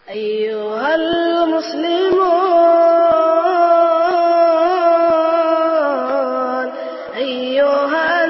أيها المسلمون أيها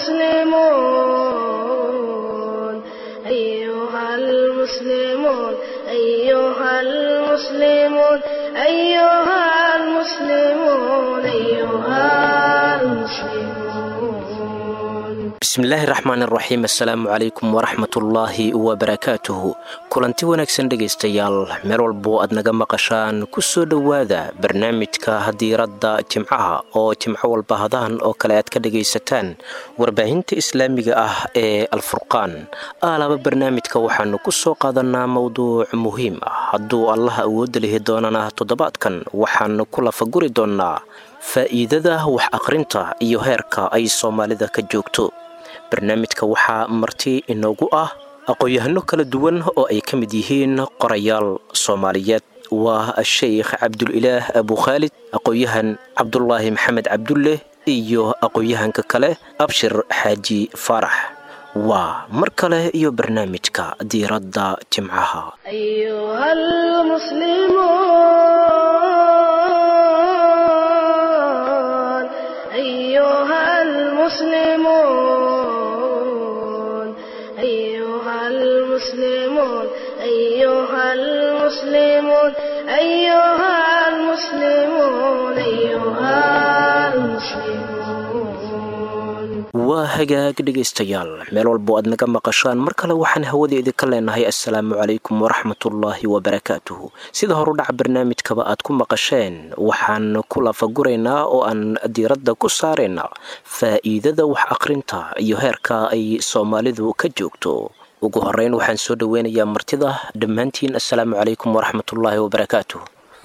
المسلمون أيها المسلمون أيها المسلمون أيها المسلمون أيها المسلمون bismillaahi raxmaani raxiim assalaamu calaykum waraxmatullaahi wabarakaatuhu kulanti wanaagsan dhegaystayaal meel walbo aad naga maqashaan ku soo dhowaada barnaamijka hadiiradda jimcaha oo jimco walba hadahan oo kale aad ka dhegaysataan warbaahinta islaamiga ah ee alfurqaan aalaba barnaamijka waxaanu ku soo qaadanaa mowduuc muhiim ah hadduu allaha awoodda lihi doonana toddobaadkan waxaanu ku lafaguri doonnaa faa'iidada wax akhrinta iyo heerka ay soomaalida ka joogto barnaamijka waxaa marti inoogu ah aqoon-yahano kala duwan oo ay ka mid yihiin qorayaal soomaaliyeed waa sheekh cabdulilaah abu khaalid aqoon-yahan cabdulaahi maxamed cabdulle iyo aqoon-yahanka kale abshir xaaji faarax waa mar kale iyo barnaamijka diiradda jimcaha أيها المسلمون أيها المسلمون أيها المسلمون أيها المسلمون أيها المسلمون أيها المسلمون waa hagaag dhegaystayaal meel walbo aad naga maqashaan mar kale waxaan hawadeedii ka leenahay assalaamu calaykum waraxmatullaahi wabarakaatuhu sida horudhaca barnaamijkaba aad ku maqasheen waxaan ku lafaguraynaa oo aan diiradda ku saaraynaa faa'iidada wax akhrinta iyo heerka ay soomaalidu ka joogto ugu horreyn waxaan soo dhoweynayaa martida dhammaantiin assalaamu calaykum waraxmatullaahi wabarakaatuhu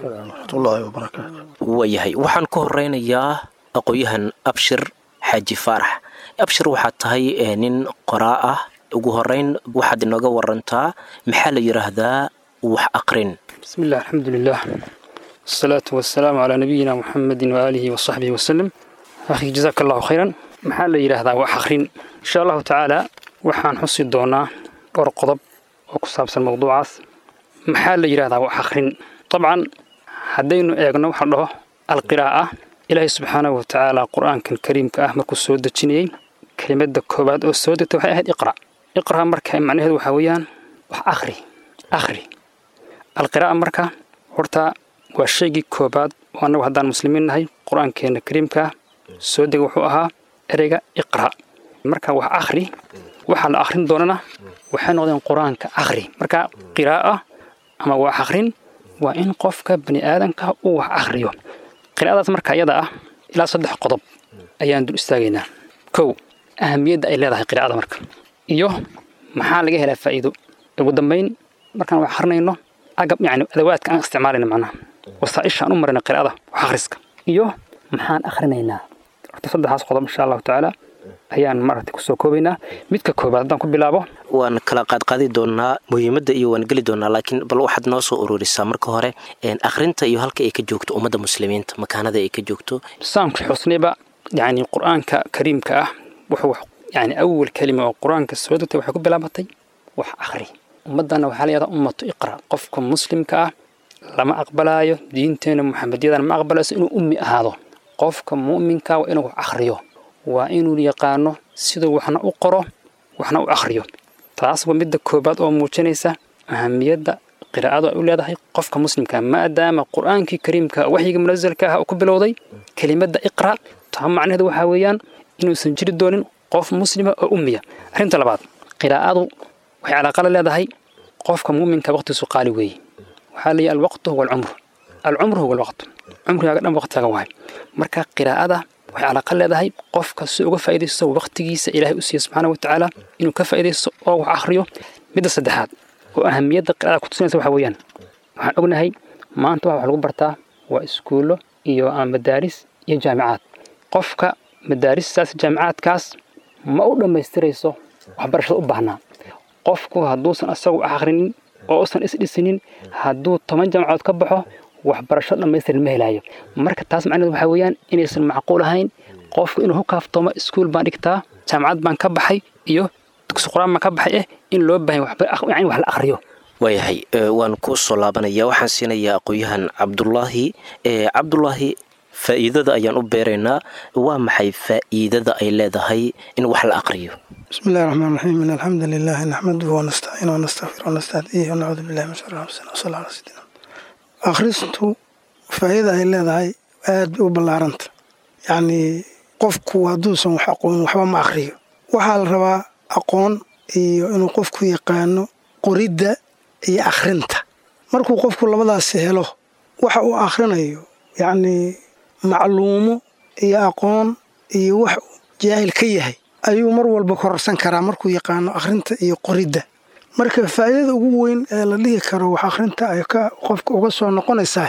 waayahay waxaan ku horeynayaa aqoon-yahan abshir xaaji faarax abshir waxaad tahay nin qoraa ah ugu horeyn waxaad inooga warantaa maxaa la yidhaahdaa wax aqrin bismillah alxamdulilah wasalaatu wasalaamu calaa nabiyina muxamedin waaalihi wasaxbihi wasalem akhi jazaaka allahu khayran maxaa la yidhaahdaa wax aqrin insha allahu tacaala waxaan xusi doonaa dhowr qodob oo ku saabsan mawduucaas maxaa la yidhaahdaa wax aqrin dabcan haddaynu eegno waxa dhaho alqiraa'a ilaahay subxaanahu watacaala qur-aankan kariimka ah markuu soo dejinayey kelimada koowaad oo soo degtay waxay ahayd iqra marka macnaheedu waxaa weeyaan wax akhri alqiraa'a marka horta waa shaygii koobaad oo annagu haddaan muslimiin nahay qur-aankeena kariimka ah soo dega wuxuu ahaa ereyga iqra marka wax akhri waxaa la akhrin doonana waxay noqdeen qur-aanka akhri marka qiraa'a ama wax akhrin waa in qofka bani aadanka uu wax akhriyo qiraa'adaas marka iyada ah ilaa 3 qodob ayaan dul istaagaynaa kow ahamiyadda ay leedahay qiraa'ada marka iyo maxaa laga helaa faa'iido ugu dambeyn markaan wax akhrinayno agab adawaadka aan isticmaalayno macnaha wasaa'isha aan u marayno qiraa'ada wax akhriska iyo maxaan akhrinaynaa horta 3 qodob insha allahu tacaala ayaan maaragtay kusoo koobaynaa midka koobaad haddaan ku bilaabo waan kala qaadqaadi doonaa muhiimadda iyo waan geli doonaa laakiin bal waxaad noo soo ururisaa marka hore akhrinta iyo halka ay ka joogto ummadda muslimiinta makaanada ay ka joogto saamka xusniba qur-aanka kariimka ah wuxuu awal kelima oo qur-aanka soo degtay waxay ku bilaabatay wax akhri ummaddana waxaa layihahdaa ummatu iqra qofka muslimka ah lama aqbalaayo diinteena muxamediyadana ma aqbalayso inuu ummi ahaado qofka mu'minka waa inuu wax akhriyo waa inuu yaqaano siduu waxna u qoro waxna u akhriyo taas waa midda koobaad oo muujinaysa ahamiyadda qiraa'adu ay u leedahay qofka muslimka maadaama qur-aankii kariimka waxyiga munazalka ah uu ku bilowday kelimadda iqra taa macnaheedu waxaa weeyaan inuusan jiri doonin qof muslima oo ummiya arrinta labaad qiraa'adu waxay calaaqa la leedahay qofka mu'minka waqtigiisu qaali weeye waxaa leeyahay alwaqtu huwa alcumru huwa alwaqtu cumrigaaga dhan waqtigaaga wahay marka qiraa'ada waxay calaaqa leedahay qofka si uga faa'iidaysto waqtigiisa ilaahay u siiya subxaana wa tacaala inuu ka faa'iidaysto oo wax akhriyo midda saddexaad oo ahamiyadda qiraa'ada ku tusinaysa waxaa weeyaan waxaan ognahay maanta wax lagu bartaa waa iskuullo iyo madaaris iyo jaamicaad qofka madaaristaas jaamicaadkaas ma u dhammaystirayso waxbarashada u baahnaa qofku hadduusan asagu akhrinin oo usan isdhisinin hadduu 10 jaamacadood ka baxo waxbarasho dhammaystiran ma helayo marka taas macnaheedu waxaa weeyaan inaysan macquul ahayn qofku inuu ku kaaftoomo iskuul baan dhigtaa jaamacad baan ka baxay iyo dugsi quraan ma ka baxay in loo baahan wax la akhriyo waayahay waan kuu soo laabanaya waxaan siinayaa aqoon-yahan cabdulaahi cabdulaahi faa'iidada ayaan u beeraynaa waa maxay faa'iidada ay leedahay in wax la aqriyo بسم الله الرحمن الرحيم إن الحمد لله نحمده ونستعينه ونستغفره ونستهديه ونعوذ بالله من شرور أنفسنا وصلى الله على سيدنا akhristu faa'iida ay leedahay aad u ballaaranta yacnii qofku hadduusan wax aqoon waxba ma akhriyo waxaa la rabaa aqoon iyo inuu qofku yaqaano qoridda iyo akhrinta markuu qofku labadaasi helo waxa uu akhrinayo yacnii macluumo iyo aqoon iyo wax jaahil ka yahay ayuu mar walba kororsan karaa markuu yaqaano akhrinta iyo qoridda marka faa'iidada ugu weyn ee la dhihi karo wax akhrinta ay qofka uga soo noqonaysaa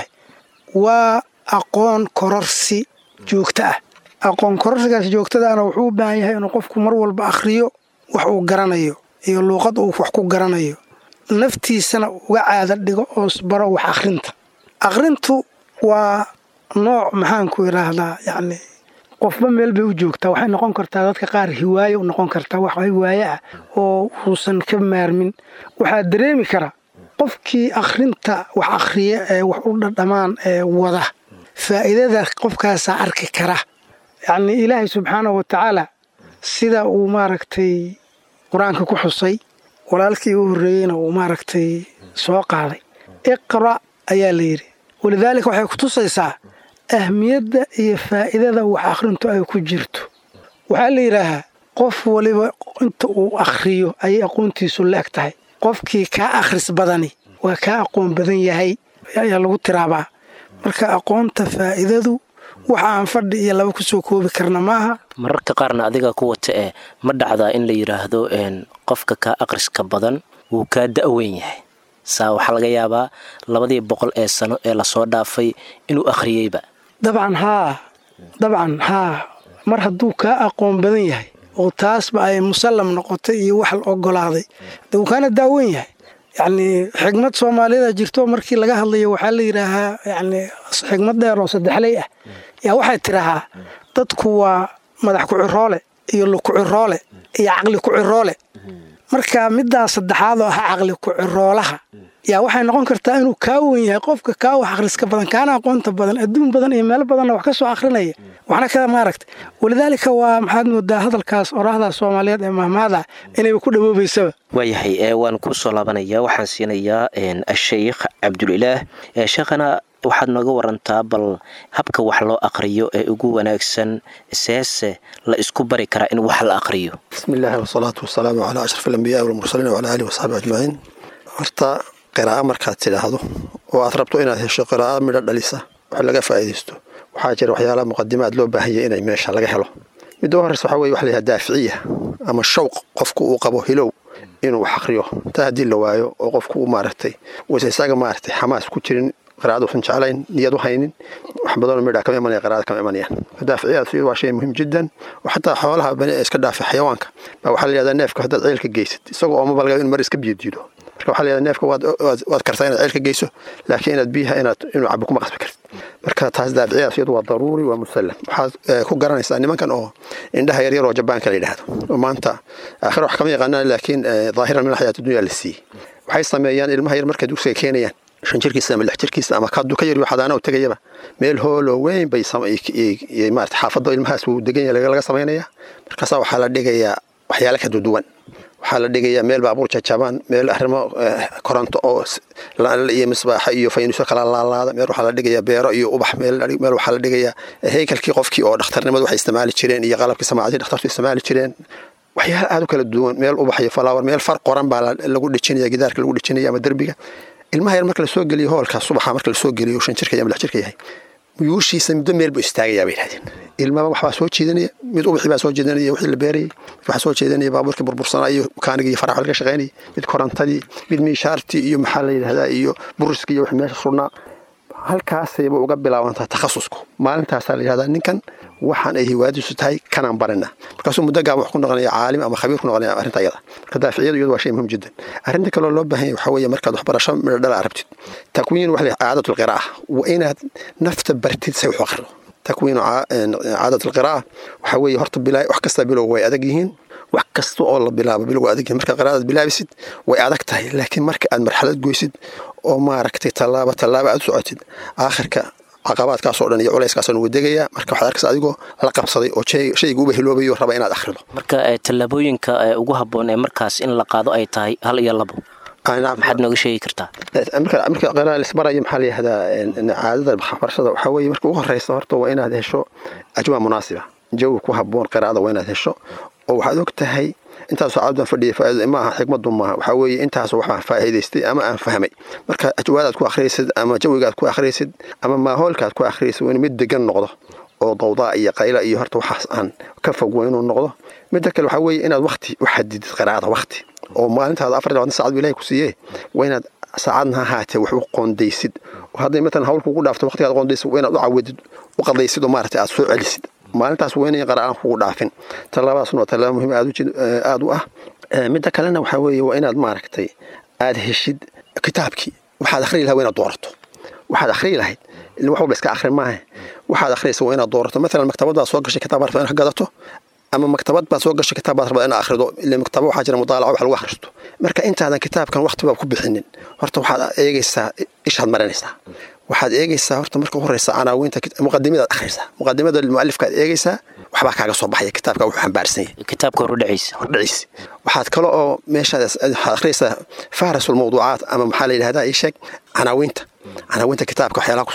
waa aqoon kororsi joogto ah aqoon kororsigaas joogtadaana wuxuu u baahan yahay inuu qofku mar walba akhriyo wax uu garanayo iyo luuqad uu wax ku garanayo naftiisana uga caada dhigo oo baro wax akhrintu waa nooc maxaanku idhaahdaa yacni qofba meel bay u joogtaa waxay noqon kartaa dadka qaar hiwaaye u noqon kartaa wax hiwaaye ah oo uusan ka maarmin waxaa dareemi kara qofkii akhrinta wax akhriya ee wax u dhadhamaan ee wada faa'iidada qofkaasaa arki kara yacnii ilaahay subxaanahu watacaala sida uu maaragtay qur-aanka ku xusay walaalkii u horreeyeyna uu maaragtay soo qaaday iqra' ayaa la yidhi walidaalika waxay ku tusaysaa ahmiyadda iyo faa'iidada wax akhrintu ay ku jirto waxaa la yidhaahaa qof waliba inta uu akhriyo ayay aqoontiisu la eg tahay qofkii kaa akhris badani waa kaa aqoon badan yahay ayaa lagu tiraabaa marka aqoonta faa'iidadu waxa aan fadhi iyo laba ku soo koobi karna maaha mararka qaarna adiga ku wata ma dhacdaa in la yidhaahdo qofka kaa akhriska badan wuu kaa da'weyn yahay saa waxaa laga yaabaa 200 ee sano ee lasoo dhaafay inuu akhriyeyba dabcan haa mar hadduu kaa aqoon badan yahay oo taasba ay musallam noqotay iyo wax la ogolaaday dee uu kaana daaweyn yahay yacnii xigmad soomaaliyada jirto markii laga hadlayo waxaa la yidhaahaa yacnii xigmad dheer oo saddexley ah yaa waxay tidhaahaa dadku waa madax ku-ciroole iyo lu-ku-ciroole iyo caqli ku-ciroole marka middaa saddexaad oo ah caqli ku-ciroolaha yaa waxay noqon kartaa inuu kaa wen yahay qofka kaa wax akhriska badan kaana aqoonta badan adduun badan iyo meelo badanna wax ka soo akhrinaya waxna kada maaragta walidaalika waa maxaad moodaa hadalkaas oraahdaas soomaaliyeed ee mahmaada inayba ku dhawoobaysaba waayahay waan kuu soo laabanaya waxaan siinayaa asheykh cabdulilaah sheekhana waxaad nooga warantaa bal habka wax loo aqriyo ee ugu wanaagsan seese la isku bari karaa in wax la aqriyo bismillaahi wasalaatu wasalaamu calaa ashraf alambiyaa walmursaliin wacalaa aalihi wasaxbi ajmaciin horta qiraa'o markaad tidhaahdo oo aad rabto inaad hesho qiraa'o midho dhalisa wax laga faa'iidaysto waxaa jira waxyaalaha muqadimaad loo baahanya inay meesha laga helo midda horeysa waxaa weye wax la yidhaha daaficiya ama shawq qofku uu qabo hilow inuu wax aqriyo taa haddii la waayo oo qofku uu maaragtay wayse isaga maaragtay xamaas ku jirin qiraa'ada usan jeclayn niyad u haynin wax badanoo midhaa kama imanaya qiraa'ada kama imanayaan daaficiyaad waa shay muhiim jiddan oo xataa xoolaha bani ee iska dhaafay xayawaanka baa waxaa la yidhahdaa neefka haddaad ceelka geysad isagoo ooma balga in mar iska biyo diido marka waxaa la yidhahdaa neefka waad kartaa inaad ceelka geyso laakiin inaad biyaha inuu cabo kuma qasbi kartid marka taas daaficiyaas iyadu waa daruuri waa musallam waxaad ku garanaysaa nimankan oo indhaha yaryar oo jabaanka la yidhaahdo oo maanta aakhira wax kama yaqaanaan laakiin daahiran min alxayaati dunya la siiyey waxay sameeyaan ilmaha yar markay dugsiga keenayaan 5 jirkiisa ama 6 jirkiisa ama kadu ka yar waxaadana u tagayaba meel hoolo weyn bay maarta xaafado ilmahaas uu degan yahay laga sameeynaya markaas waxa la dhigayaa waxyaalo ka duwan waxaa la dhigayaa meel baabuur jajabaan meel arrimo koronto oo iyo misbaaxa iyo faynuuso kala laalaada meel waxaa la dhigayaa beero iyo ubax meel waxaa la dhigayaa heykalkii qofkii oo dhakhtarnimadu waxay isticmaali jireen iyo qalabkii samaacadii dhakhtartu isticmaali jireen waxyaalo aad u kala duwan meel ubax iyo flower meel far qoran baa lagu dhijinaya gidaarka lagu dhijinaya ama derbiga ilmaha yar marka la soo geliyo hoolka subaxa marka la soo geliyo 5 jirka iyo 6 jirka yahay muyuushiisa muddo meel buu istaagayaa bay yiraahdeen ilmaha waxba soo jeedinaya mid ubaxi baa soo jeedinaya wixii la beeray waxa soo jeedinaya baabuurka burbursanaa iyo makaaniga iyo faraha laga shaqeynay mid korantadii mid miishaartii iyo maxaa la yiraahdaa iyo buruski iyo wixii meesha surnaa halkaas ay uga bilaabantaa takhasusku maalintaas la yiraahdaa ninkan waxaan ay hiwaadiisu tahay kanaan barana markaasuu muddo gaab wax ku noqonaya caalim ama khabiir ku noqonaya arrinta iyada marka daaficiyadu iyadu waa shay muhiim jiddan arrinta kale oo loo baahan yahay waxa weeye markaad waxbarasho midho dhala arabtid takwiin wax la caadatu alqira'a waa inaad nafta bartid say wax akhrido takwiin caadatu alqira'a waxa weeye horta bilaa wax kasta bilow way adag yihiin wax kasta oo la bilaabo bilowga adag marka qiraa'ada bilaabisid way adag tahay laakiin marka aad marxalad goysid oo maaragtay tallaabo aad u socotid aakhirka caqabaadkaas oo dhan iyo culayskaas oo wadagaya marka waxaad arkaysaa adigoo la qabsaday oo shayga u bahiloobayo raba inaad akhrido marka tallaabooyinka ugu habboon ee markaas in la qaado ay tahay hal iyo labo maxaad nooga sheegi kartaa marka qiraa'ada lisbarayo maxaa la yihahdaa caadada waxbarashada waxaa weeye marka ugu horreysa horta waa inaad hesho ajwaa munaasiba jawi ku habboon qiraa'ada waa inaad hesho oo waxaad og tahay intaasoo caadan fadhiya faa'iido ma aha xigmadu maaha waxaa weeye intaasoo waxaan faa'iidaystay ama aan fahmay marka ajwaadaad ku akhriyaysid ama jawigaad ku akhriyaysid ama maahoolkaad ku akhriyaysid waa in mid degan noqdo oo dawdaa iyo qayla iyo horta waxaas aan ka fog waa inuu noqdo midda kale waxaa weeye inaad waqti u xadidid qiraa'ada waqti oo maalintaada 24 saacad ilaahay ku siiyey waa inaad saacadna ahaatee wax u qoondaysid oo hadday matalan hawl kugu dhaafto waqtigaad qoondaysid waa inaad u caawidid u qadaysid oo maaragtay aad soo celisid maalintaas waa inay qiraa'aan kugu dhaafin tallaabadaasna waa tallaabo muhiim aad u ah midda kalena waxaa weeye waa inaad maaragtay aad heshid kitaabkii waxaad akhriyi lahayd waa inaad doorato waxaad akhriyi lahayd ilaa wax walba iska akhri maaha waxaad akhriyaysa waa inaad doorato matalan maktabadaad soo gashay kitaab rabtaa inaad gadato ama maktabad baad soo gashay kitaab baad rabtaa inaad akhrido ilaa maktaba waxaa jira mudaalaca wax lagu akhristo marka intaadan kitaabkan waqti baad ku bixinin horta waxaad eegaysaa ishaad marinaysaa waxaad eegaysaa horta marka ugu horreysa canaawiinta muqadimadaad akhriyaysaa muqadimada mu'alifkaad eegaysaa waxbaa kaaga soo baxaya kitaabka wuxuu xambaarsan yahay kitaabka hordhaciisa waxaad kale oo meeshaad akhriyaysaa fahrasul mawduucaat ama maxaa la yidhahdaa ii sheeg canaawiinta kitaabka waxyaalaha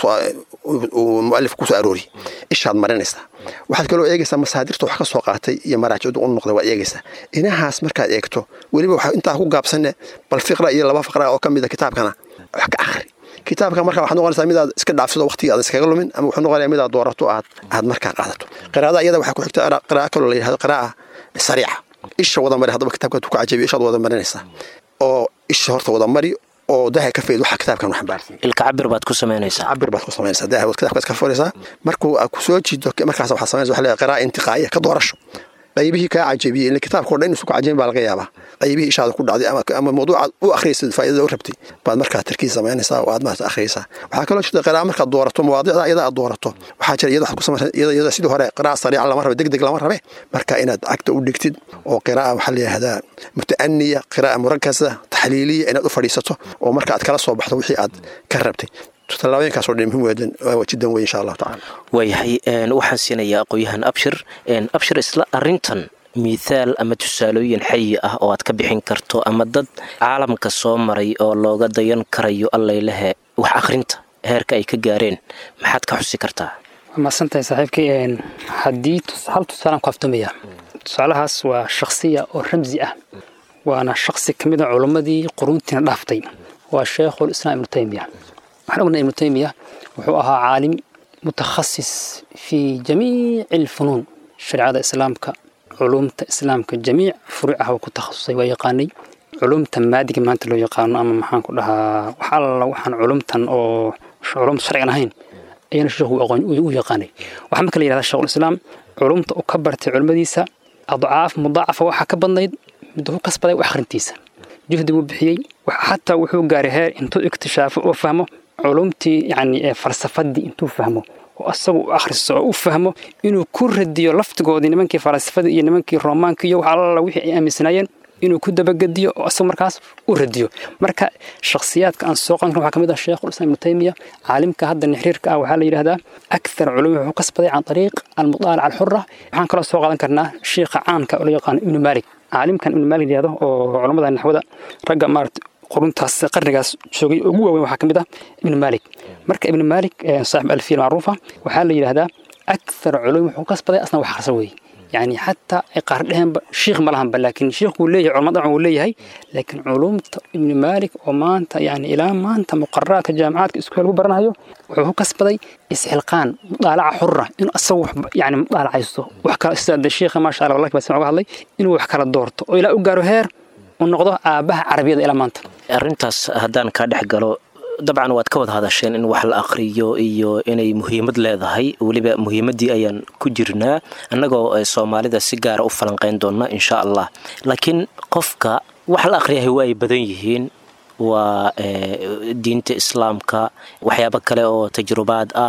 uu mu'alif ku soo arooriyay ishaad marinaysaa waxaad kaloo eegaysaa masaadirta wax ka soo qaatay iyo maraajicdu u noqday waad eegaysaa inahaas markaad eegto weliba waxaa intaa ku gaabsanne bal fiqra iyo laba faqra oo ka mida kitaabkana wax ka akhri kitaabka marka waxaad noqonaysaa midaad iska dhaafsido waqtiga aad iskaga lumin ama wuxuu noqonayaa midaad doorato aad markaa qaadato qiraa'ada iyada waxaa ku xigta qiraa'o kaloo la yidhahdo qiraa'a sariica isha wada mari haddaba kitaabkaad ku cajabiyo ishaad wada marinaysaa oo isha horta wada mari oo daha ka fayd waxa kitaabkan wax xambaarsan ilka cabir baad ku samaynaysaa daha kitaabkaad ka furaysaa markuu ku soo jiido markaas waxaad samaynaysaa waxa la yidhahdaa qiraa'a intiqaa'iya ka doorasho qaybihii kaa cajabiyey in kitaabka oo dhan isu ku cajabin baa laga yaabaa qaybihii ishaada ku dhacday ama mawduucaad u akhriyaysid faa'iidada u rabtay baad markaa tarkiis samaynaysaa oo aad maarata akhriyaysaa waxaa kaloo jirta qira'a markaad doorato mawaadicda iyada aad doorato waxaa jira iyada waxaad ku samaysaa iyada sidii hore qira'a sariica lama rabe degdeg lama rabe marka inaad cagta u dhigtid oo qira'a waxaa la yidhahdaa muta'aniya qira'a murakasa taxliiliya inaad u fadhiisato oo marka aad kala soo baxdo wixii aad ka rabtay tallaabooyinkaasoo dhan muhiim weedan waa jiddan wey insha allahu tacala waayahay waxaan siinayaa aqoonyahan abshir isla arrintan mithaal ama tusaalooyin xayi ah oo aad ka bixin karto ama dad caalamka soo maray oo looga dayan karayo allaylehe wax akhrinta heerka ay ka gaareen maxaad ka xusi kartaa maasantahay saaxiibkay haddii hal tusaalaan ku aftumaya tusaalahaas waa shakhsiya oo ramsi ah waana shakhsi ka mid a culimmadii quruuntiina dhaaftay waa sheikhul islaam ibnu taymiya waxaan ognahay ibnu taymiya wuxuu ahaa caalim mutakhasis fii jamiici alfunuun shareecada islaamka culumta islaamka jamiic furuucaha uu ku takhasusay waa yaqaanay culumta maadiga maanta loo yaqaano ama maxaan ku dhahaa wax alla waxaan culumtan oo culumta sharcigan ahayn ayana sheekhu u yaqaanay waxaa marka la yidhahdaa sheikhul islaam culumta uu ka bartay culimmadiisa adcaaf mudaacafa waxaa ka badnayd mid uu kasbaday wax akhrintiisa juhdi buu bixiyey xataa wuxuu gaaray heer intuu iktishaafo oo fahmo culumtii yacni falsafadii intuu fahmo oo asagu u akhristo oo u fahmo inuu ku radiyo laftigoodii nimankii falsafada iyo nimankii roomaanka iyo wax alla wixii ay aaminsanaayeen inuu ku dabagediyo oo asagu markaas u radiyo marka shakhsiyaadka aan soo qaadan waxaa ka mid ah sheikhul islaam ibnu taymiya caalimka hadda nixriirka ah waxaa la yidhahdaa akthar culumi wuxuu kasbaday can ariiq almudaalaca alxura waxaan kaloo soo qaadan karnaa sheikha caanka oo la yaqaano ibnu maalik caalimkan ibnu maalik yidhahdo oo culammada naxwada ragga maarata quruntaas qarnigaas joogay ugu waaweyn waxaa ka mid ah ibnu maalik marka ibnu maalik saaxib alfiya macruufa waxaa la yidhahdaa akthar culumi wuxuu kasbaday asna wax akhriso weeye يعني حتى قاردهن شيخ ملهم لكن شيخ وليه علماء وليه لكن علومته ابن مالك ومانتا يعني الى مانتا مقررات الجامعات اسكول برنايو وحو كسبدي اسحلقان مطالعه حره انه اسوح يعني مطالعيسو وحكا استاذ الشيخ ما شاء الله والله بس ما hadlay inuu wax kala doorto oo ila u gaaro heer uu noqdo aabaha carabiyada ila maanta arintaas hadaan ka dhex galo dabcan waad ka wada hadasheen in wax la akhriyo iyo inay muhiimad leedahay waliba muhiimadii ayaan ku jirnaa annagoo Soomaalida si gaar ah u falanqeyn doona insha Allah laakiin qofka wax la akhriyahay way badan yihiin waa diinta islaamka waxyaabo kale oo tajrubaad ah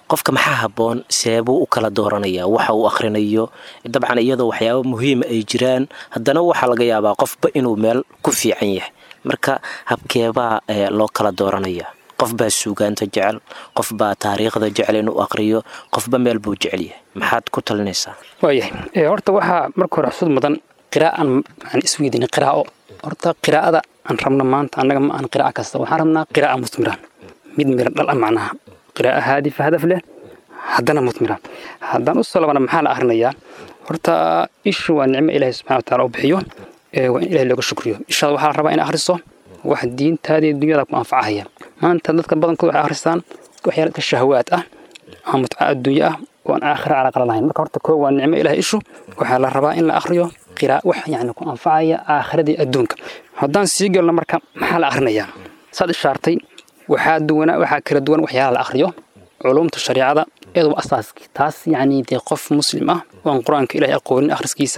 qofka maxaa habboon seebuu u kala dooranayaa waxa uu akhrinayo dabcan iyadoo waxyaabo muhiima ay jiraan haddana waxaa laga yaabaa qofba inuu meel ku fiican yahay marka habkeebaa loo kala dooranayaa qof baa suugaanta jecel qof baa taariikhda jecel inuu aqriyo qofba meel buu jecel yahay maxaad ku talinaysaa waayahay horta waxaa marka hore xusud mudan qiraa'an aan isweydiinay qiraa'o horta qiraa'ada aan rabno maanta annaga ma aan qiraa'a kasta waxaan rabnaa qiraa'a musmiraan mid mira dhal ah macnaha qiraa'a haadifa hadaf leh haddana musmiraan haddaan u salabana maxaa la akhrinayaa horta ishu waa nicmo ilaahay subxana wa taala u bixiyo waa in ilaahay looga shukriyo ishaada waxaa la rabaa in akhriso wax diintaada iyo dunyada ku anfacahaya maanta dadka badankood waxay akhristaan waxyaala ka shahawaad ah ama mutca adduunye ah oo aan aakhira calaqala lahayn marka horta koo waa nicmo ilaahay ishu waxaa la rabaa in la akhriyo qiraa'o wax yacni ku anfacaya aakhiradii adduunka haddaan sii galno marka maxaa la akhrinayaa saad ishaartay waxaa kala duwan waxyaalaha la akhriyo culumta shariicada iyadoo asaaskii taas yacni dee qof muslim ah waan qur-aanka ilaahay aqoonin akhriskiisa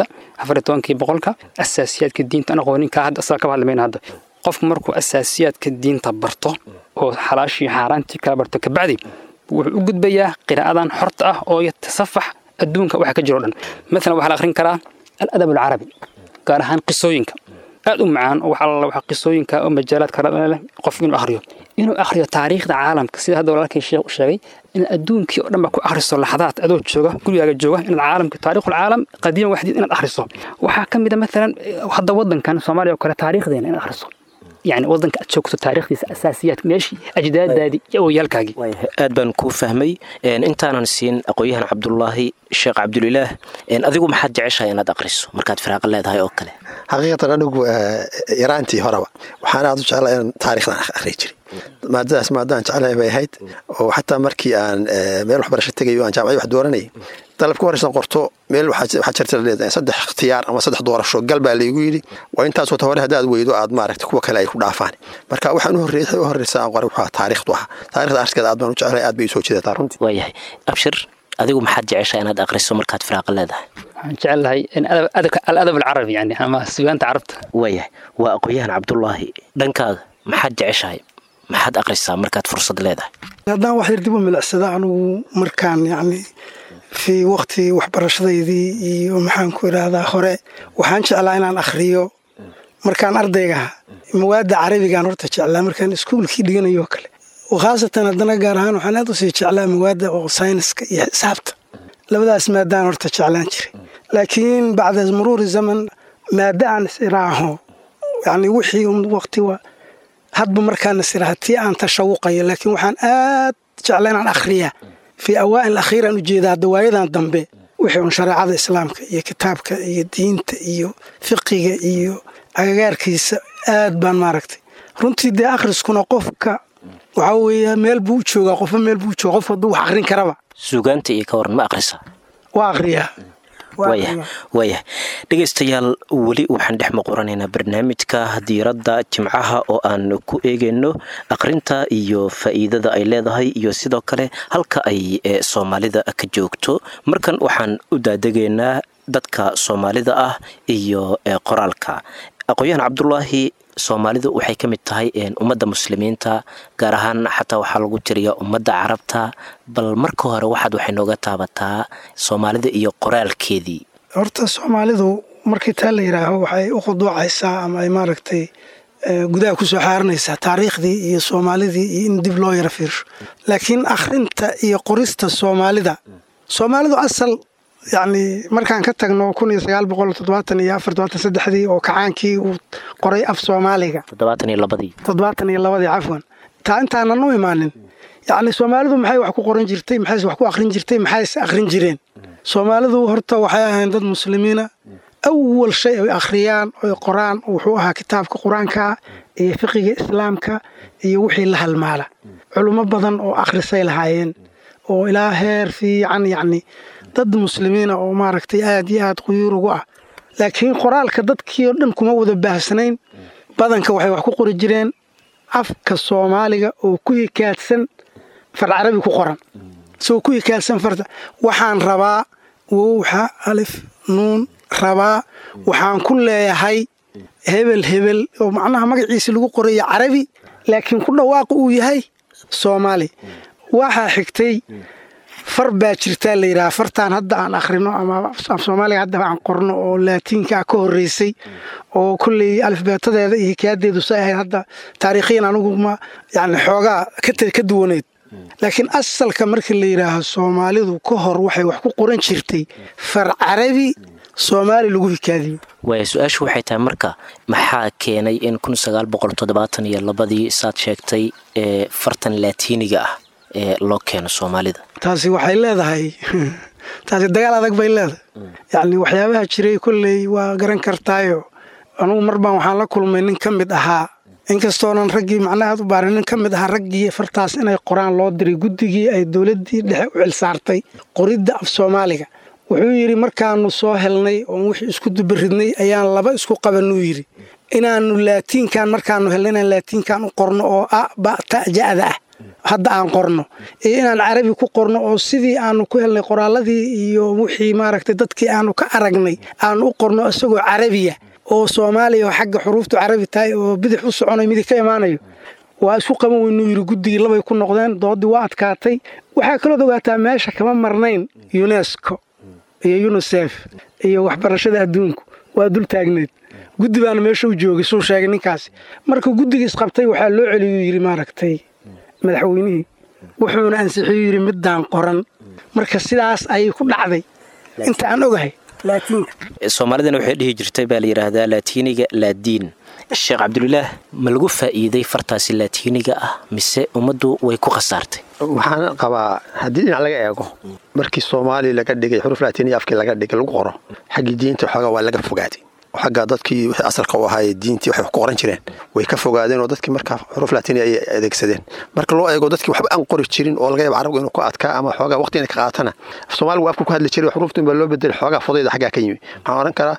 14 asaasiyaadka diinta aan aqoonin ka hadda asaga ka hadlamayna hadda qofku markuu asaasiyaadka diinta barto oo xalaashii xaaraantii kala barto kabacdi wuxuu u gudbayaa qiraa'adan xorta ah oo yatasafax adduunka waxa ka jiro dhan مثلا waxa la akhrin karaa al-adab al-arabi gaar ahaan qisooyinka aad u macaan oo waxa qisooyinka oo majaalaad kala leh qof inuu akhriyo taariikhda caalamka sida hadda walaalkay sheekh u sheegay in adduunkii oo dhan ba ku akhriso laxadaad adoo jooga gurigaaga jooga in caalamka taariikhul caalam qadiim waxdiid inaad akhriso waxa kamid ah مثلا hadda wadankan Soomaaliya oo kale taariikhdeena in akhriso يعني وضنك أتشوكت تاريخ دي أساسيات ماشي أجداد دادي أو يالكاجي. أدبن كوفهمي إن أنت أنا نسين أقويها عبد الله الشيخ عبد الله إن أذيقوا محد عشها أنا أقرص مركات فراغ الله هاي أوكله. حقيقة أنا إيرانتي هربا وحنا أضج على تاريخنا أخريجري ما داس ما دان على بيهيت وحتى مركي أن ميل وحبرش تجي أن جامعي واحد دورني طلب كورس قرطو ميل وحشرت لي صدح اختيار أما صدح دور الشو قلبه اللي يقولي وأنت صوت هورها داد ويدو عاد مارك تكوى كلا يكون عفاني مركا وحنو الرسالة وروحها تاريخ ضحى تاريخ أرس كذا عاد منوش على عاد بيسوي كذا تارنتي وياي أبشر أذيقوا محد عشها أنا أقرص مركات فراغ الله ده جعل هاي إن الأدب العربي يعني أما سويان تعرفت وياي وأقويها عبد الله دنكا محد عشها محد أقرصها مركات فرصة لهذا هذا واحد يردبون من الأسداء أنه مركان يعني في وقت وحبرشديدي ومحان كور هذا خوري وحان جعلان أن أخريو مركان أرديها مواد عربي كان ورتا جعلان مركان اسكول كي دينا يوكل وخاصة أدنا قارهان وحان هذا سي جعلان مواد وساينس حسابت لبدا اسمها دان ورتا جعلان جري لكن بعد مرور الزمن ما دان سراعه يعني وحي وقتي هاد مركان سراحتي أن تشوقي لكن وحان جعلان أن أخريها في أوائل الأخيرة نجيد دوايدا الضنبي وحي شريعة الإسلام iyo kitaabka iyo diinta iyo fiqiga iyo agagaarkiisa aad baan maaragtay runtii de akhriskuna qofka waxa weeye meel buu joogaa qof meel buu joogaa qof haduu wax akhrin karaba suugaanta iyo ka waran ma akhrisa waa akhriyaa waya dhegaystayaal weli waxaan dhex maqoranaynaa barnaamijka diiradda jimcaha oo aan ku eegayno akhrinta iyo faa'iidada ay leedahay iyo sidoo kale halka ay Soomaalida ka joogto markan waxaan u daadegaynaa dadka Soomaalida ah iyo qoraalka aqoon Cabdullaahi Soomaalidu waxay kamid tahay ummadda muslimiinta gaar ahaan xataa waxa lagu tiriyaa ummadda Carabta bal marka hore waxay nooga taabataa Soomaalida iyo qoraalkeedii horta Soomaalidu markii taa la yiraahdo waxay u quduucaysaa ama ay maaragtay gudaha ku soo xaaranaysaa taariikhdii iyo Soomaalidii in dib loo yara fiirsho laakiin akhrinta iyo qorista Soomaalidu asal يعني مركان كتغنو 1974 oo kacaankii uu qoray af Soomaaliga 72 عفوا ta intaana noo imaanin يعني Soomaalidu maxay wax ku qoran jirtay maxay wax ku akhrin jirtay maxay akhrin jireen Soomaalidu horta waxay ahayn dad muslimiina awwal shay ay akhriyaan oo quraan wuxuu ahaa kitaabka quraanka iyo fiqiga islaamka iyo wixii la halmaala culimo badan oo akhrisay lahaayeen oo ilaa heer fiican يعني dad muslimiina oo maaragtay aad iyo aad quyuur ugu ah laakiin qoraalka dadkii oo dhan kuma wada baahsanayn badanka waxay wax ku qori jireen afka Soomaaliga oo ku hikaadsan far carabi ku qoran soo ku hikaadsan farta waxaan rabaa waxa alif nuun rabaa waxaan ku leeyahay hebel oo macnaha magaciisa lagu qoray carabi laakiin ku dhawaaq uu yahay Soomaali waxa xigtay far baa jirtaa la yidhaha fartaan hadda aan akhrino ama af soomaaliga hadda aan qorno oo laatiinka ka horreysay oo kulley alifbeetadeeda iyo hikaayadeedu say ahayd hadda taariikhiyan anigu ma yani xoogaa ka duwaneyd laakiin asalka markii la yidhaaho soomaalidu ka hor waxay wax ku qoran jirtay far carabi soomaali lagu hikaadiyo waaya su-aashu waxay tahay marka maxaa keenay in saad sheegtay fartan laatiiniga ah ee loo keeno soomaalida taasi waxay leedahay taasi dagaal adag bay leedahay yacni waxyaabaha jiray kolley waa garan kartaayo anugu mar baan waxaan la kulmay nin ka mid ahaa inkastoonan raggii macnaha aad u baarin nin ka mid ahaa raggii fartaas inay qoraan loo diray guddigii ay dowladdii dhexe u xilsaartay qoridda af soomaaliga wuxuu yidhi markaannu soo helnay oon wixii isku dubaridnay ayaan laba isku qabanuu yidhi inaannu laatiinkan markaannu helnay inaan laatiinkan u qorno oo ta'ja'da ah hadda aan qorno iyo inaan carabi ku qorno oo sidii aannu ku helnay qoraalladii iyo wixii maaragtay dadkii aannu ka aragnay aannu u qorno isagoo carabiya oo soomaaliya oo xagga xuruuftu carabi tahay oo bidix u soconayo midig ka imaanayo waa isku qaban weynuu yidhi guddigii labay ku noqdeen doodii waa adkaatay waxaa kalood ogaataa meesha kama marnayn unesco iyo unisef iyo waxbarashada adduunku waa dul taagneed guddi baana meesha u joogay suu sheegay ninkaasi marka guddigii isqabtay waxaa loo celiyuu yidhi maaragtay madaxweynihii wuxuuna ansixiyuu yidhi middaan qoran marka sidaas ayay ku dhacday inta aan ogahay laatiinka soomaalidana waxay dhihi jirtay baa la yidhaahdaa laatiiniga laadiin sheekh cabdulilaah ma lagu faa'iiday fartaasi laatiiniga ah mise ummaddu way ku khasaartay waxaan qabaa haddii dhinac laga eego markii soomaali laga dhigay xuruf laatiiniya afkii laga dhigay lagu qoro xaggii diinta xoogaa waa laga fogaaday xagga dadkii wixii asalka u ahaayee diintii waxay wax ku qoran jireen way ka fogaadeen oo dadkii markaa xuruf laatiiniya ay adeegsadeen marka loo eego dadkii waxba aan qori jirin oo laga yaabo carabku inuu ku adkaa ama xoogaa waqti inay ka qaatana soomaaligu afku ku hadli jiray xuruuftu in baa loo bedelay xoogaa fudayda xaggaa ka yimi waxaan oran karaa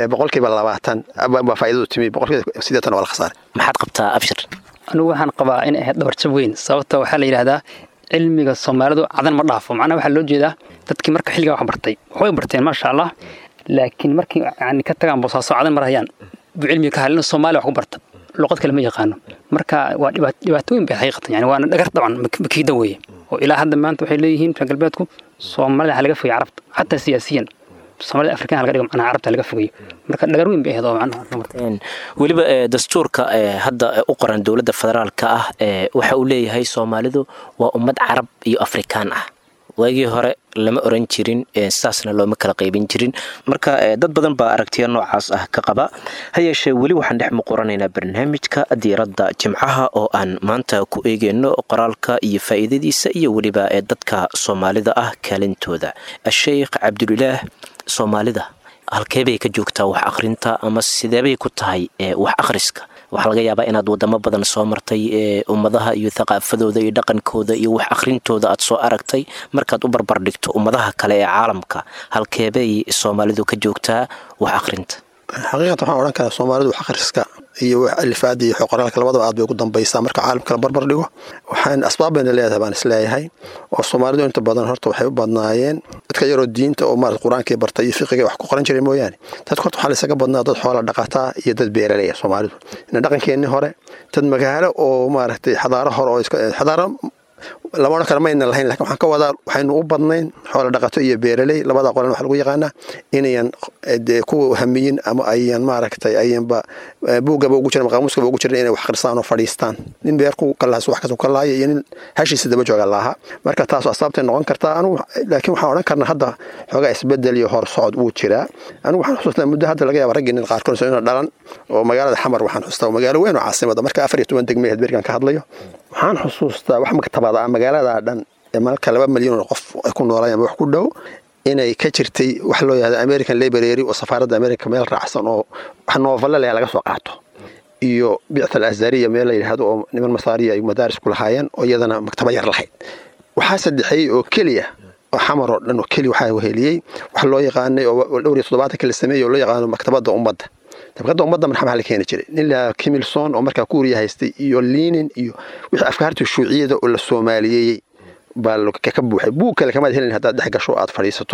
20% baa faa'iidadu timi 80% waa la khasaaray maxaad qabtaa abshir anigu waxaan qabaa in ay ahayd dhabarjab weyn sababta waxaa la yidhaahdaa cilmiga soomaalidu cadan ma dhaafo macnaha waxaa loo jeedaa dadkii marka xilligaa wax bartay waxbay barteen maasha allah laakiin markii yani ka tagaan boosaaso cadan marayaan buu cilmiga ka halin soomaaliya wax ku barta luqad kale ma yaqaano marka waa dhibaato weyn bay xaqiiqatan yani waana dhagar daban makiida weeye oo ilaa hadda maanta waxay leeyihiin reer galbeedku soomaalida ha laga fogay carabta xataa siyaasiyan soomaalida afrikaan laga dhigo macnaha carabta laga fogayo marka dhagar weyn bay ahayd oo macnaha weliba dastuurka hadda u qoran dowladda federaalka ah waxa uu leeyahay soomaalidu waa ummad carab iyo afrikaan ah waagii hore lama oran jirin saasna looma kala qaybin jirin marka dad badan baa aragtiya noocaas ah ka qaba ha yeeshee weli waxaan dhex muquranaynaa barnaamijka diiradda jimcaha oo aan maanta ku eegayno qoraalka iyo faa'iidadiisa iyo weliba dadka soomaalida ah kaalintooda sheekh cabdulilaah soomaalida halkee bay ka joogtaa wax akhrinta ama sideebay ku tahay wax akhriska waxaa laga yaabaa inaad wadamo badan soo martay ummadaha iyo thaqaafadooda iyo dhaqankooda iyo wax akhrintooda aad soo aragtay markaad u barbar dhigto ummadaha kale ee caalamka halkeebay soomaalidu ka joogtaa wax akhrinta xaqiiqatan waxaan odhan karaa soomaalidu wax akhriska iyo wax alifaada iyo qoraalka labadaba aad bay ugu dambaysaa marka caalamka la barbar dhigo waxaan asbaab bayna leedahay baan isleeyahay oo soomaalidu inta badan horta waxay u badnaayeen dadka yaroo diinta oo maarata qur-aankii bartay iyo fiqiga wax ku qoran jiray mooyaane dadka horta waxaa laysaga badnaa dad xoola dhaqataa iyo dad beeralaya soomaalidu ina dhaqankeennii hore dad magaalo oo maaragtay xadaaro hore oo xadaaro lama odhan kara mayna lahayn lakin waxaan ka wadaa waxaynu u badnayn xoola dhaqato iyo beeraley labada qolan waxa lagu yaqaanaa inayan ku hamiyin ama ayan maaragtay ayanba buuggaba ugu jiran qaamuuskaba ugu jiran inay wax akhristaan oo fadhiistaan nin beerku kalahaas wax kasoo kalahaya iyo nin hashiisa daba jooga lahaa marka taas asbaabtay noqon kartaa anigu laakiin waxaan odhan karnaa hadda xoogaa isbedel iyo hor socod wuu jiraa anigu waxaan xusuustaa muddo hadda laga yaaba raggii nin qaarkood ina dhalan oo magaalada xamar waxaan xusuustaa magaalo weyn oo caasimada marka 14 degmay hadbeerkan ka hadlayo waxaan xusuustaa wax maktabada magaalada dhan malka 2 milyan oo qof ay ku noolayaan wax ku dhow inay ka jirtay wax loo yiraahdo American Library oo safaaradda America meel raacsan oo wax novel leh laga soo qaato iyo bi'tal azariya meel la yiraahdo oo niman masaariya ay madaaris ku lahaayeen oo iyadana maktaba yar lahayd waxa saddexay oo kaliya oo xamar oo dhan oo kaliya waxa weheliyay wax loo yaqaanay oo dhowr iyo 7 kala sameeyay oo loo yaqaano maktabada ummadda tabqada ummadda marxama la keenay jiray nila Kimilson oo markaa Kuuriya haystay iyo Lenin iyo wixii afkaarta shuuciyada oo la Soomaaliyay bal ka buuxay buu kale kama helin hadda dhex gasho aad fariisato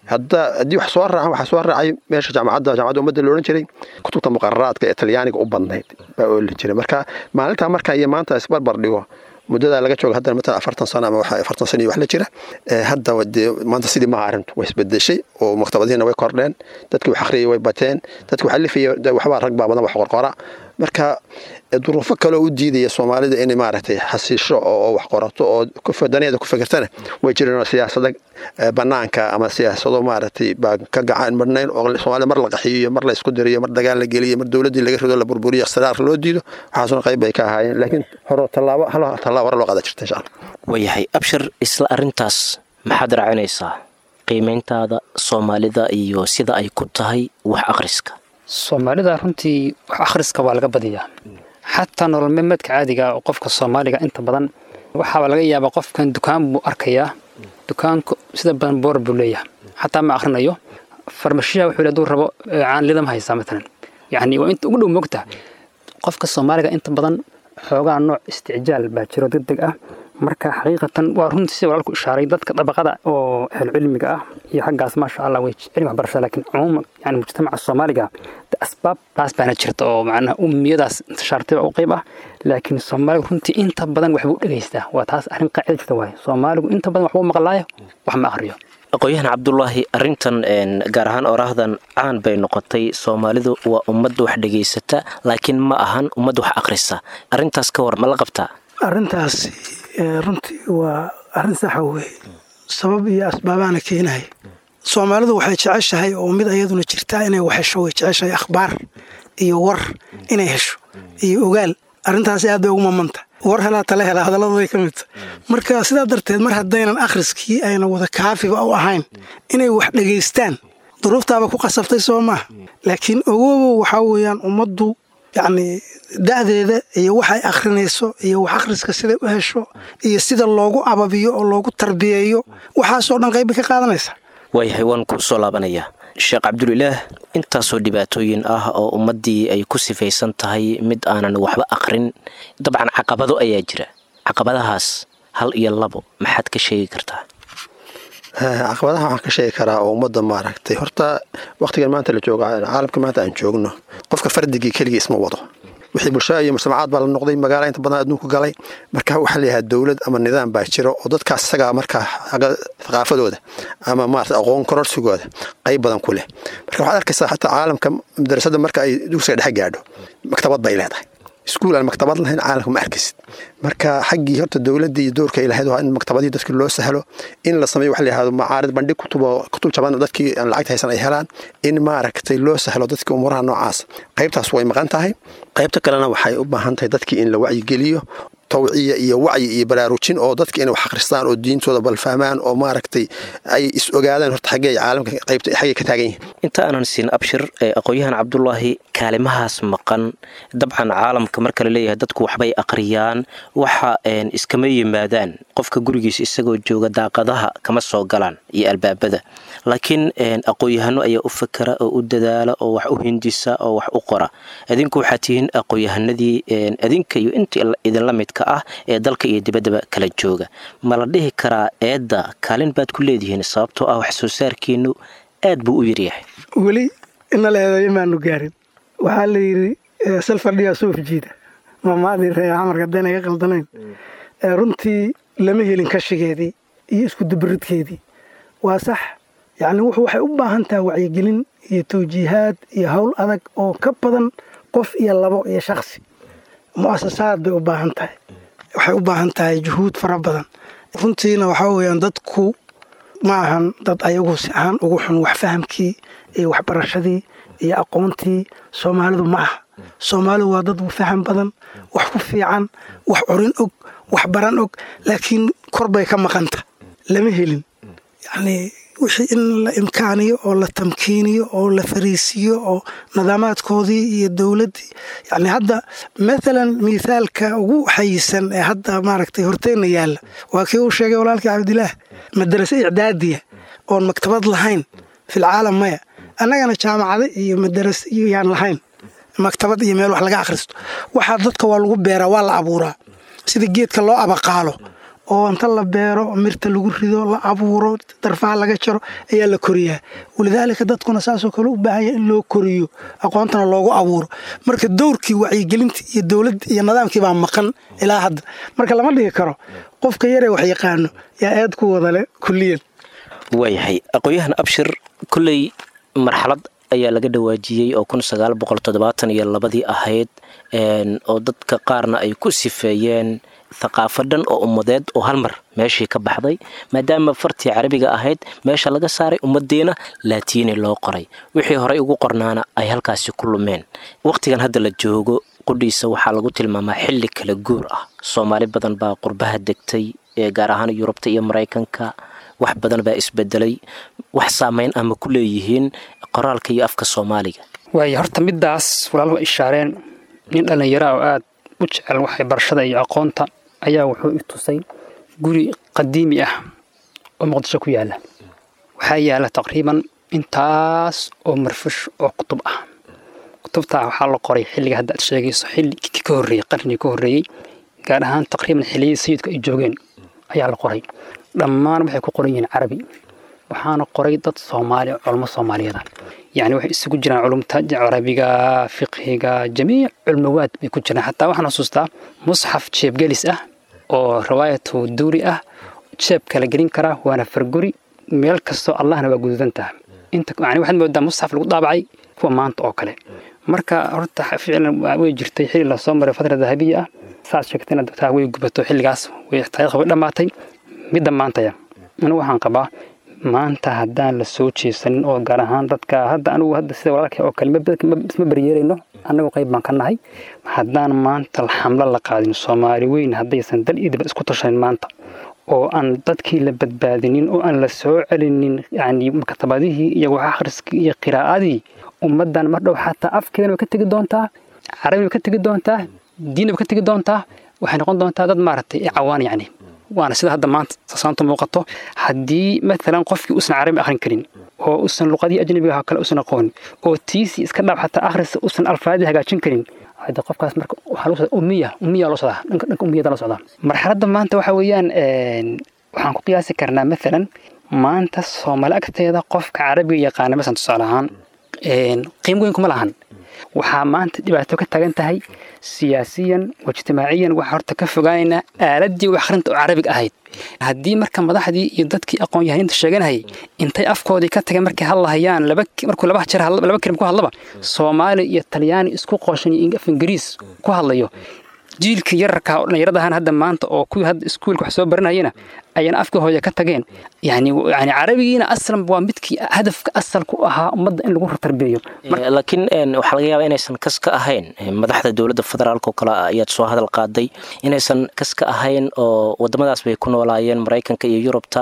hadii wax soo raacay waxa soo raacay meesha jaamacadda ummadda la oran jiray kutubta muqarraraadka ee Talyaaniga u badnayd baa oo la jiray marka maalinta marka iyo maanta isbarbar dhigo muddadaa laga jooga haddana matalan 40 sano ama 40 sano iyo wax la jira hadda maanta sidii ma arrintu way isbedeshay oo maktabadihiina way kordheen dadkii wax akhriyay way bateen dadkii wax alifiyay waxba rag badan wax qorqora marka duruufo kale oo u diidaya Soomaalida inay maaragtay xasiisho oo wax qorato oo ku fadaniyeeda ku fikirtana way jireen siyaasadda banaanka ama siyaasado maaragtay baa ka gacan marnayn oo Soomaalida mar la qaxiyo mar la isku diriyo mar dagaal la geliyo mar dawladii laga rido la burburiyo ikhtilaaf loo diido waxaasuna qayb bay ka ahaayeen laakiin hore tallaabo loo qaada jirtay insha Allah wayahay abshir isla arintaas maxaad raacinaysaa qiimeyntaada Soomaalida iyo sida ay ku tahay wax akhriska Soomaalida runtii wax akhriska waa laga badiyaa حتى نور الممد كعادي وقفك الصومالي أنت بدن وحاول لقيا بقف كان دكان مؤركيا دكان سيدا بدن بور بولية حتى ما آخرنا يو فرمشيها وحول دور ربو عن لذم هايسا مثلا يعني وانت قلوا مقتها قفك الصومالي أنت بدن حوغا نوع استعجال باكيرو ضدك marka xaqiiqatan waa runtii si walaalku ishaaray dadka dabaqada oo cilmiga ah iyo xaggaas ma sha Allah way cilmi waxbarasho laakiin umum yani mujtamaca Soomaaliga asbaab taas baan jirta oo macnaha ummiyadaas intishaartay oo qayb ah laakiin Soomaaliga runtii inta badan wax buu dhageystaa waa taas arrin qaacid jirta way Soomaaligu inta badan wax buu maqlaayo wax ma akhriyo aqoonyahan Cabdullaahi arintan gaar ahaan oraahdan aan bay noqotay Soomaalidu waa ummad wax dhageysata laakiin ma ahan ummad wax akhrisa arintaas ka war ma la qabtaa arintaas runtii waa arin sax weey sabab iyo asbaabaana keenay Soomaalidu waxay jeceshahay oo mid ayaduna jirtaa inay wax hesho way jeceshahay akhbaar iyo war inay hesho iyo ogaal arintaas aad bay ugu mamanta war hela hadaladu way kamid marka sidaa darteed mar hadaynan akhriskii ayna wada kaafiba u ahayn inay wax dhageystaan duruuftaaba ku qasabtay Soomaa laakiin ogow waxa weeyaan ummaddu يعني دعدة iyo waxay akhrinayso iyo wax akhriska sida u hesho iyo sida loogu ababiyo oo loogu tarbiyeeyo waxa soo dhan qayb ka qaadanaysa way haywan ku soo laabanaya Sheekh Cabdullaah inta soo dhibaatooyin ah oo ummadii ay ku sifaysan tahay mid aanan waxba akhrin dabcan caqabado ayaa jira caqabadahaas hal iyo labo maxaad ka sheegi kartaa caqabadaha waxaan ka sheegi karaa oo ummadda maaragtay horta waqtigan maanta la joogo caalamka maanta aan joogno qofka fardigii kaliya isma wado wixii bulshada iyo mujtamacaad baa la noqday magaalo inta badan adduunka galay marka waxa la yahay dawlad ama nidaam baa jiro oo dadkaas isaga marka thaqaafadooda ama maaragtay aqoon kororsigooda qayb badan ku leh marka waxaad arkaysaa xataa caalamka madrasada marka ay dugsiga dhexe gaadho maktabad bay leedahay iskuul aan maktabad lahayn caalamka ma arkisid marka xaggii horta dawladda iyo doorka ay lahayd waa in maktabadii dadka loo sahlo in la sameeyo wax la yiraahdo macaarid bandhig kutub jaban dadkii aan lacag haysan ay helaan in maaragtay loo sahlo dadka umuraha noocaas qaybtaas way maqan tahay qaybta kalena waxay u baahan tahay dadkii in la wacyi geliyo توعية iyo wacyi iyo baraarujin oo dadka inay wax akhristaan oo diintooda bal fahmaan oo maaragtay ay is ogaadaan horta xagee caalamka qaybta xagee ka taagan yihiin inta aanan siin abshir aqoonyahan Cabdullaahi kaalimahaas maqan dabcan caalamka marka la leeyahay dadku waxbay aqriyaan waxa iskama yimaadaan qofka gurigiisa isagoo jooga daaqadaha kama soo galaan iyo albaabada laakiin aqoonyahano ayaa u fakara oo u dadaala oo wax u hindisa oo wax u qora adinku waxa tihiin aqoonyahanadii adinka iyo inta idin la midka ah ee dalka iyo dibadda kala jooga ma la dhihi karaa eedda kaalin baad ku leedihiin sababtoo ah wax soo saarkiinu aad buu u yaryahay wali in la leeyahay maanu gaarin waxa la yiri salfadhiya soo fijiida ma adii amarka danaga qaldanayn runtii lama helin kashigeedii iyo isku dibridkeedii waa sax يعني waxay u baahan tahay wacyigelin iyo tawjiihaad iyo hawl adag oo ka badan qof iyo labo iyo shakhsi muassasaad bay u baahan tahay waxay u baahan tahay juhud fara badan runtiina waxa weeyaan dadku ma ahan dad ayagu si aan ugu xun wax fahamkii iyo waxbarashadii iyo aqoontii Soomaalidu ma aha Soomaalidu waa dad faham badan wax ku fiican wax urin og wax baran og laakiin korbay ka maqanta lama helin yani wixii in la imkaaniyo oo la tamkiiniyo oo la fariisiyo oo nidaamaadkoodii iyo dawladii yani hadda mesela miisaalka ugu xayisan ee hadda maaragtay horteena yaala waa kii uu sheegay walaalkii Cabdillaah madrasa icdaadiya oo maktabad lahayn fil caalam maya annagana jaamacada iyo madrasa iyo yaan lahayn maktabad iyo meel wax laga akhristo waxa dadka waa lagu beeraa waa la abuuraa sida geedka loo abaqaalo oo inta la beero mirta lagu rido la abuuro darfaha laga jaro ayaa la koriyaa walidaalika dadkuna saasoo kale u baahan yahay in loo koriyo aqoontana loogu abuuro marka dowrkii wacyigelinta iyo dowladda iyo nidaamkii baa maqan ilaa hadda marka lama dhigi karo qofka yaree wax yaqaano yaa aad ku wada leh kulliyan waayahay aqoon-yahan abshir kulley marxalad ayaa laga dhawaajiyey oo 1972 ahayd oo dadka qaarna ay ku sifeeyeen thaqaafadan oo ummadeed oo hal mar meeshii ka baxday maadaama fartii carabiga ahayd meesha laga saaray ummadeena laatiini loo qoray wixii horey ugu qornaana ay halkaasi ku lumeen waqtigan hadda la joogo qudhiisa waxaa lagu tilmaamaa xilli kala guur ah Soomaali badan baa qurbaha degtay gaar ahaan Yurubta iyo Mareykanka wax badan baa isbedelay wax saameyn ama ku leeyihiin qoraalka iyo afka Soomaaliga way horta midaas walaalku ishaareen nin dhalinyaro oo aad u jecel waxay barashada iyo aqoonta ayaa wuxuu i tusay guri qadiimi ah oo Muqdisho ku yaala waxa yaala taqriiban intaas oo marfush oo kutub ah kutubta waxa la qoray xilliga hadda sheegayso xilli ka horeeyay qarni ka horeeyay gaar ahaan taqriiban xilliga sayidka ay joogeen ayaa la qoray dhammaan waxay ku qoran yihiin Carabi waxaana qoray dad Soomaali culimo Soomaaliyeed يعني waxay isugu jiraan culumta Carabiga fiqhiga jamiic cilmiwaad bay ku jiraan hatta waxaan xasuustaa mushaf jeeb galis ah oo riwaayatu duuri ah jeeb kala gelin kara waana farguri meel kasto Allahna waa gududantaa inta yani waxaad moodaa mushaf lagu daabacay kuwa maanta oo kale marka horta ficlan way jirtay xilli la soo maray fatrada dahabiya ah saas sheegtayna dadka way gubato xilligaas way taariikh dhamaatay mid maanta anu waxaan qabaa maanta haddaan la soo jeesan oo gaar ahaan dadka hadda anigu hadda sida walaalkay oo kale ma baryeerayno anagu qayb baan ka nahay haddaan maanta xamla la qaadin Soomaali weyn haddaysan dal idba isku tashan maanta oo aan dadkii la badbaadinin oo aan la soo celinin yani maktabadihii iyo wax akhriskii iyo qiraa'adii ummadan mar dhow xataa afkeena ka tagi doontaa Carabiga ka tagi doontaa diinba ka tagi doontaa waxay noqon doontaa dad maartay cawaan yani waana sida hadda maanta saanto muuqato hadii mesela qofkii uusan Carabi akhrin karin oo uusan luqadii ajnabiga kale uusan aqoon oo tiisi iska dhaaf xataa akhris uusan alfaadi hagaajin karin hada qofkaas marka waxa loo soo ummiya loo soo dhanka ummiyada loo soo marxaladda maanta waxa weeyaan waxaan ku qiyaasi karnaa mesela maanta Soomaali agteeda qofka Carabiga yaqaan ma san tusaalahan qiimo weyn kuma lahan waxa maanta dhibaato ka tagan tahay siyaasiyan wajtimaaciyan waxa horta ka fogaanayna aaladii wax akhrinta oo Carabiga ahayd hadii marka madaxdii iyo dadkii aqoon yahaynta sheeganayay intay afkoodii ka tageen markay hadlayaan markuu laba jeer laba kelmo ku hadlaba Soomaali iyo Talyaani isku qooshan iyo Ingiriis ku hadlayo jiilka yararka oo dhalinyaradahan hadda maanta oo kuwii hadda iskuulka wax soo baranayeen ayaan afka hooya ka tageen yani Carabigiina aslan waa midkii hadafka asalku ahaa ummadda in lagu tarbiyo laakiin waxa laga yaabaa inaysan kaska ahayn madaxda dawladda federaalka oo kala ayaad soo hadal qaaday inaysan kaska ahayn oo wadamadaas bay ku noolaayeen Mareykanka iyo Yurubta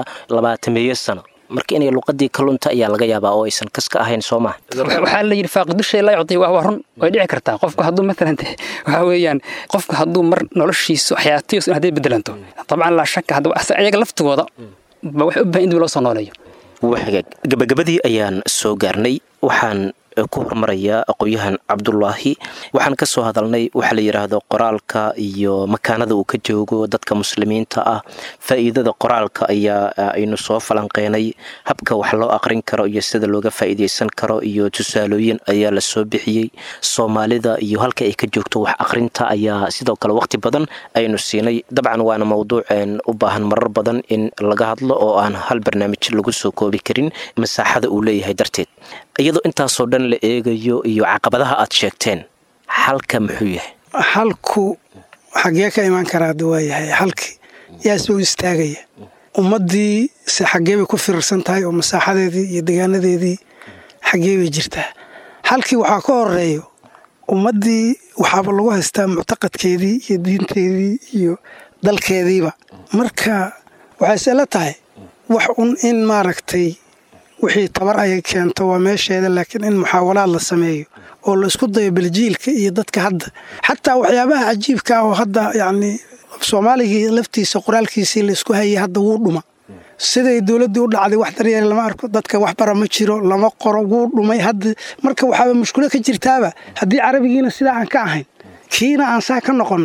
20 sano markii inay luqadii kalunta ayaa laga yaabaa oo aysan kaska ahayn Soomaa waxa la yiri faaqidu shay la yacday waa run way dhici kartaa qofku hadduu mesela waxa weeyaan qofku hadduu mar noloshiisa xayaatiisa haday bedelanto tabcan la shaka hadduu ayaga laftigooda wax u baahan in loo soo nooleeyo waxaga gabagabadii ayaan soo gaarnay waxaan ku hormaraya aqoonyahan Cabdullaahi waxaan ka soo hadalnay waxa la yiraahdo qoraalka iyo makaanada uu ka joogo dadka muslimiinta ah faa'iidada qoraalka ayaa aynu soo falanqeynay habka wax loo aqrin karo iyo sida looga faa'iideysan karo iyo tusaalooyin ayaa la soo bixiyay Soomaalida iyo halka ay ka joogto wax aqrinta ayaa sidoo kale waqti badan aynu siinay dabcan waana mowduuc u baahan marar badan in laga hadlo oo aan hal barnaamij lagu soo koobi karin masaaxada uu leeyahay darteed iyadoo intaasoo dhan la eegayo iyo caqabadaha aad sheegteen xalka muxuu yahay xalku xagee ka iman karaa waa yahay xalki yaa soo istaagaya ummadii si xagee bay ku fiirsan tahay oo masaaxadeedii iyo deegaanadeedii xagee bay jirtaa xalkii waxaa ka horeeyo ummadii waxaaba lagu haystaa muctaqadkeedii iyo diinteedii iyo dalkeediiba marka waxay isla tahay wax in maaragtay wixii tabar ay keento waa meesheeda laakiin in muxaawalaad la sameeyo oo la isku dayo biljiilka iyo dadka hadda xataa waxyaabaha cajiibka oo hadda yani Soomaaligii laftiisa qoraalkiisii la isku hayay hadda wuu dhuma siday dawladdu u dhacday wax daryeel lama arko dadka wax bara ma jiro lama qoro wuu dhumay hadda marka waxa mushkilo ka jirtaaba hadii Carabigiina sida aan ka ahayn kiina aan saa ka noqonay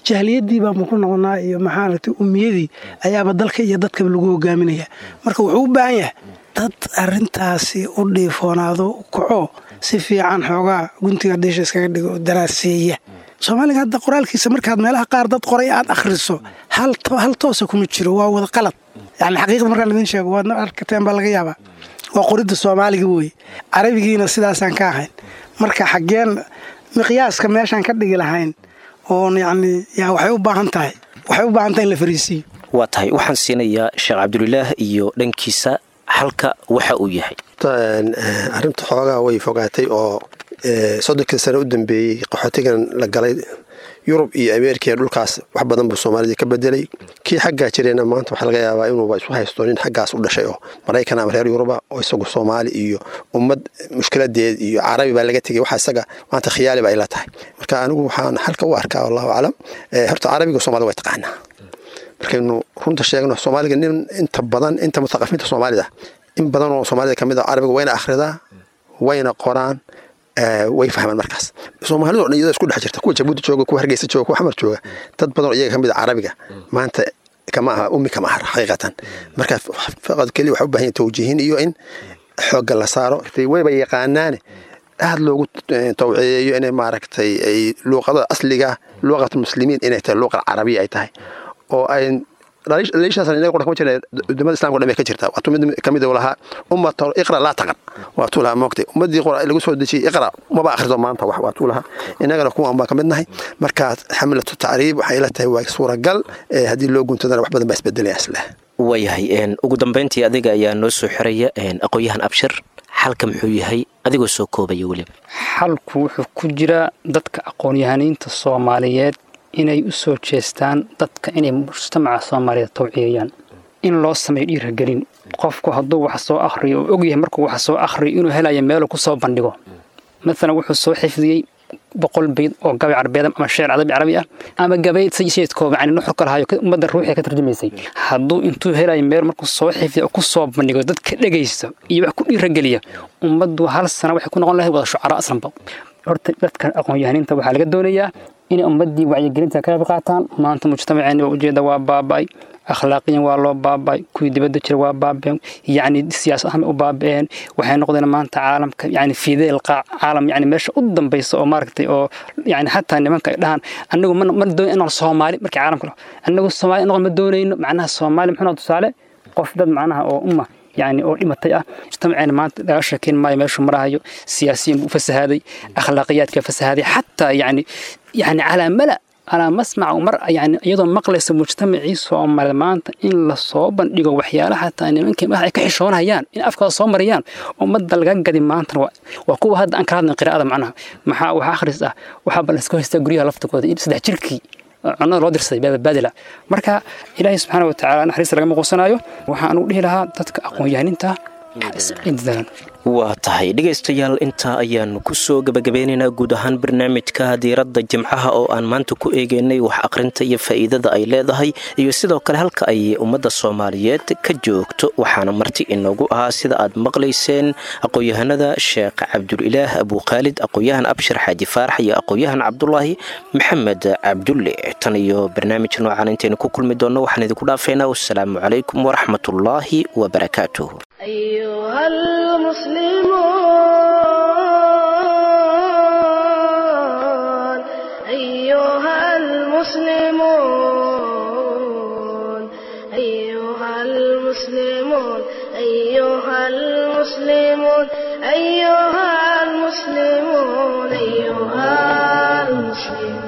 jahliyadii baa muku noqonaa iyo maxaaratay umiyadii ayaaba dalka iyo dadkaba lagu hogaaminaya. marka wuxuu u baahan yahay dad arintaasi u dhiifoonaado kaco si fiican xoogaa guntiga dheesha iskaga dhigo daraaseeya. Soomaaliga hadda qoraalkiisa markaad meelaha qaar dad qoray aad akhriso hal toosa kuma jiro, waa wada qalad. yani xaqiiqda markaan idin sheego waadna arkateen baa laga yaabaa waa qoridda Soomaaliga weeye, Carabigiina sidaasaan ka ahayn. marka xageen miqyaaska meeshaan ka dhigi lahayn oo yani waxay u baahan tahay in la fariisiyo. waa tahay waxaan siinayaa Sheekh Cabdulilaah iyo dhankiisa halka waxa uu yahay. arrinta xoogaa way fogaatay oo 30 sano u dambeeyay qaxootigan la galay Yurub iyo Ameerika dhulkaas wax badan buu Soomaaliya ka bedelay. kii xagga jirayna maanta waxa laga yaabaa inuu isu haysto nin xaggaas u dhashay oo Mareykan ama reer Yurub oo isagu Soomaali iyo ummad mushkiladeed iyo Carabi baa laga tagay. waxa isaga maanta khiyaali baa ila tahay. marka anigu waxaan halka u arkaa wallahu aalam horta Carabiga Soomaaliga way taqaanaa. markaynu runta sheegno Soomaaliga inta badan inta mutaqafiinta Soomaalida in badan oo Soomaalida kamid ah Carabiga wayna akhridaa wayna qoraan way fahmaan. markaas Soomaalidu iyada isku dhex jirta kuwa Jabuuti jooga kuwa Hargeysa jooga kuwa Xamar jooga dad badan oo iyaga kamid ah Carabiga maanta kama xaqiiqatan. marka faqad kali waxa u baahan yahay tawjiihin iyo in xoog la saaro wayba yaqaanaan aad loogu tawciyeeyo inay maaragtay ay luqada asliga luqada muslimiin inay tahay luqada Carabiga ay tahay oo ay ليش أصلاً نقول لكم كذا دم الإسلام قدامي كثيرة وأتوم كمية ولها أمة اقرأ لا تقرأ وأتولها موقتي أمة يقرأ اللي قصوا دشي اقرأ ما بآخر زمان طوح وأتولها إن أقرأ كون أمة كمدنا هي مركات حملة التعريب وحيلتها هو صورة قل هذه اللوجو تدرى وحبة بس بدل أسله وياهي ugu dambeyntii adiga ayaa noo soo xiraya aqoonyahan Abshir xalka muxuu yahay adigoo soo koobay waliba. xalku wuxuu ku jira dadka aqoonyahaniinta Soomaaliyeed inay u soo jeestaan dadka inay mujtamaca Soomaaliyeed tawciyeeyaan in loo sameeyo dhiirigelin. qofku hadduu wax soo akhriyo oo og yahay markuu wax soo akhriyo inuu helayo meel ku soo bandhigo. مثلا wuxuu soo xifdiyay 100 bayd oo gabi Carabeed ama sheer Carabi ah ama gabayd sayid kooban aan nuxur kala hayo umada ruuxiga ka tarjumaysay. hadduu intuu helayo meel markuu soo xifdiyo ku soo bandhigo dadka dhageysto iyo wax ku dhiirigeliya umadu hal sano waxay ku noqon lahayd wada shucara aslanba. horta dadka aqoon-yahaniinta waxaa laga doonayaa inay ummadii wacyigelinta ka qayb qaataan. maanta mujtamaceena waa ujeeda waa baabay akhlaaqiyan waa loo baabay kuwii dibadda jira waa baabeen yani siyaasad ahaan u baabeen waxay noqdeen maanta caalamka yani fiideel caalam yani meesha u dambaysa oo maaragtay oo yani hatta nimanka ay dhahan anagu ma doonayno inaan Soomaali markii caalamka anagu Soomaali ma doonayno macnaha Soomaali muxuu tusaale qof dad macnaha oo umma يعني أو إما تيا اجتمعنا مع شكل ما يمشوا مراهيو سياسيين فسهادي أخلاقيات كفسهادي حتى يعني على ملأ على مسمع ومرأة يعني أيضا مقلس مجتمعي صومال مانت إن الصوبا يجوا وحياله حتى إن ممكن ما يكحشون هيان إن أفكار صومريان ومد الجنجة دي مانت وقوة هذا أنكر هذا القراءة معناها محا وحاخرس وحاب الأسكوه يستجريها لفتك وده يبصد تركي أنا رادر سيباب بدلة مركا إلهي سبحانه وتعالى نحرس رقم قصنايو وحانو ليه لها تتك أقوى يعني أنت إنتظار waa tahay dhegaystayaal inta ayaan ku soo gabagabeynayna guud ahaan barnaamijka diiradda jimcaha oo aan maanta ku eegeynay wax aqrinta iyo faa'iidada ay leedahay iyo sidoo kale halka ay ummadda Soomaaliyeed ka joogto. waxaana marti inoogu ahaa sida aad maqlayseen aqoonyahanada Sheekh Cabdulilaah Abu Khalid, aqoonyahan Abshir Xaaji Faarax iyo aqoonyahan Cabdullaahi Maxamed Cabdulle. tan iyo barnaamij noocan intaanu ku kulmi doono waxaan idinku dhaafeynaa wassalaamu calaykum waraxmatullaahi wabarakaatuh. أيها المسلمون أيها المسلمون أيها المسلمون أيها المسلمون أيها المسلمون أيها المسلمون